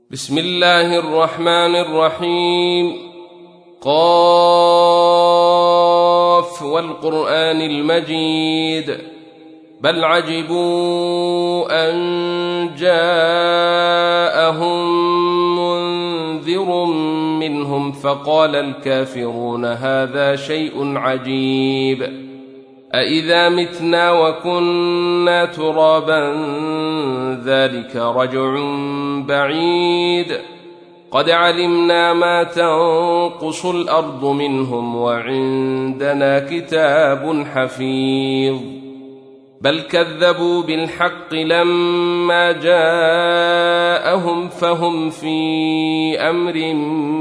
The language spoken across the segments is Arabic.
بسم الله الرحمن الرحيم. قاف والقرآن المجيد. بل عجبوا أن جاءهم منذر منهم فقال الكافرون هذا شيء عجيب أإذا متنا وكنا ترابا ذلك رجع بعيد قد علمنا ما تنقص الأرض منهم وعندنا كتاب حفيظ بل كذبوا بالحق لما جاءهم فهم في أمر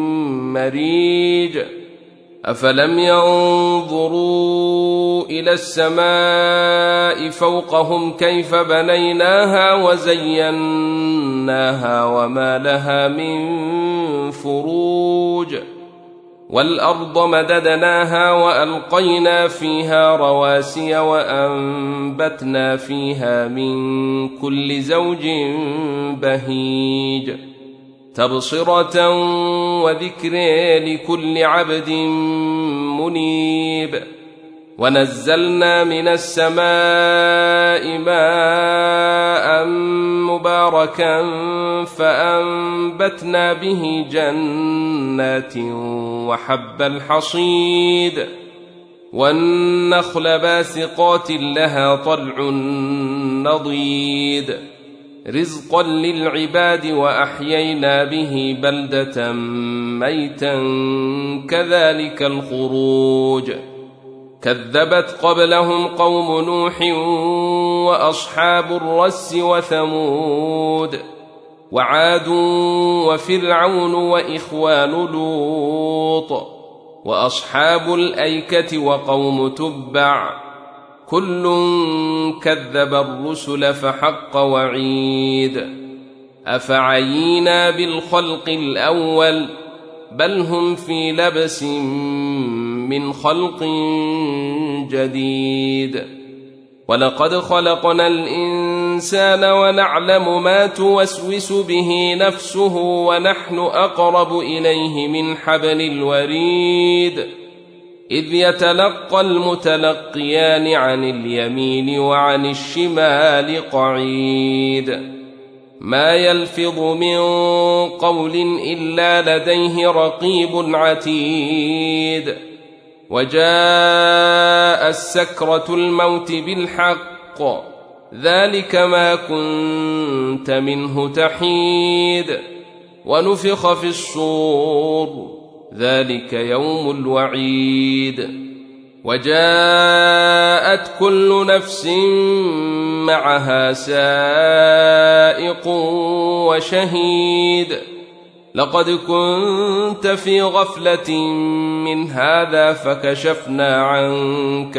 مريج أفلم ينظروا إلى السماء فوقهم كيف بنيناها وزيناها وما لها من فروج والأرض مددناها وألقينا فيها رواسي وأنبتنا فيها من كل زوج بهيج تبصرة وذكر لكل عبد منيب ونزلنا من السماء ماء مباركا فأنبتنا به جنات وحب الحصيد والنخل باسقات لها طلع نضيد رزقا للعباد وأحيينا به بلدة ميتا كذلك الخروج كذبت قبلهم قوم نوح وأصحاب الرس وثمود وعاد وفرعون وإخوان لوط وأصحاب الأيكة وقوم تبع كل كذب الرسل فحق وعيد أفعينا بالخلق الأول بل هم في لبس من خلق جديد ولقد خلقنا الإنسان ونعلم ما توسوس به نفسه ونحن أقرب إليه من حبل الوريد إذ يتلقى المتلقيان عن اليمين وعن الشمال قعيد ما يلفظ من قول إلا لديه رقيب عتيد وجاء السكرة الموت بالحق ذلك ما كنت منه تحيد ونفخ في الصور ذلك يوم الوعيد وجاءت كل نفس معها سائق وشهيد لقد كنت في غفلة من هذا فكشفنا عنك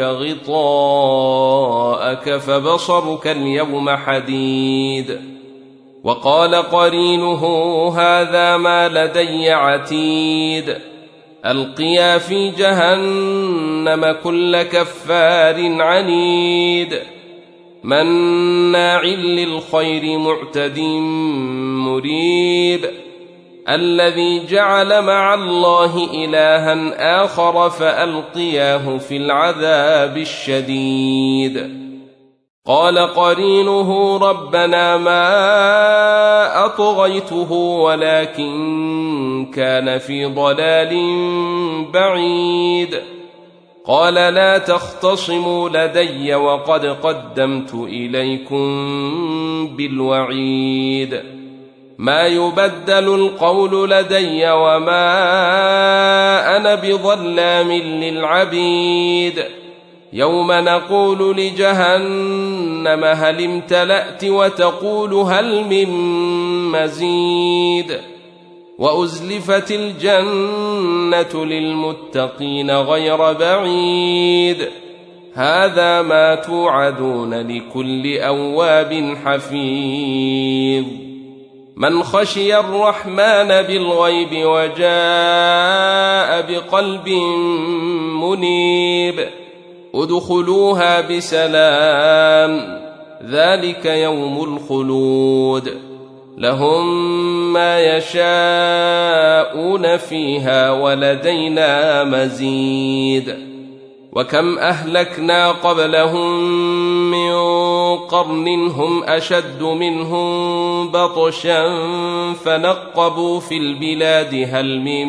غطاءك فبصرك اليوم حديد وقال قرينه هذا ما لدي عتيد ألقيا في جهنم كل كفار عنيد مناع للخير معتد مريب الذي جعل مع الله إلها آخر فألقياه في العذاب الشديد قال قرينه ربنا ما أطغيته ولكن كان في ضلال بعيد قال لا تختصموا لدي وقد قدمت إليكم بالوعيد ما يبدل القول لدي وما أنا بظلام للعبيد يوم نقول لجهنم هل امتلأت وتقول هل من مزيد وأزلفت الجنة للمتقين غير بعيد هذا ما توعدون لكل أواب حفيظ من خشي الرحمن بالغيب وجاء بقلب منيب ادخلوها بسلام ذلك يوم الخلود لهم ما يشاءون فيها ولدينا مزيد وكم أهلكنا قبلهم من قرن هم أشد منهم بطشا فنقبوا في البلاد هل من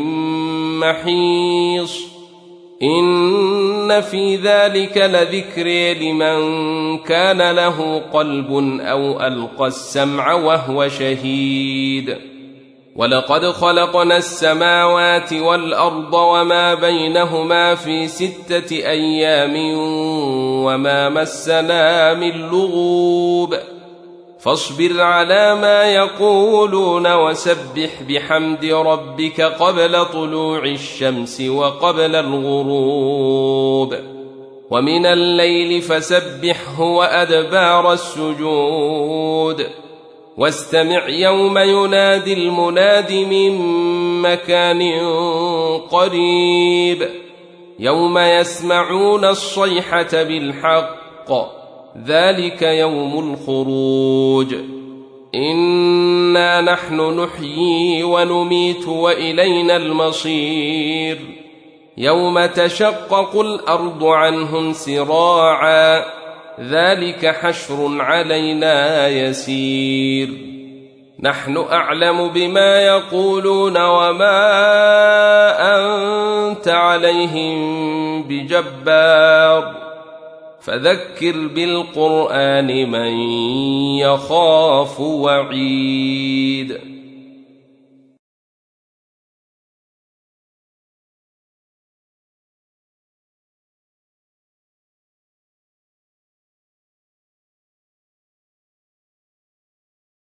محيص إن في ذلك لذكر لمن كان له قلب أو ألقى السمع وهو شهيد ولقد خلقنا السماوات والأرض وما بينهما في 6 أيام وما مسنا من لغوب فاصبر على ما يقولون وسبح بحمد ربك قبل طلوع الشمس وقبل الغروب ومن الليل فسبحه وأدبار السجود واستمع يوم ينادي المناد من مكان قريب يوم يسمعون الصيحة بالحق ذلك يوم الخروج إنا نحن نحيي ونميت وإلينا المصير يوم تشقق الأرض عنهم سراعا ذلك حشر علينا يسير نحن أعلم بما يقولون وما أنت عليهم بجبار فذكر بالقرآن من يخاف وعيد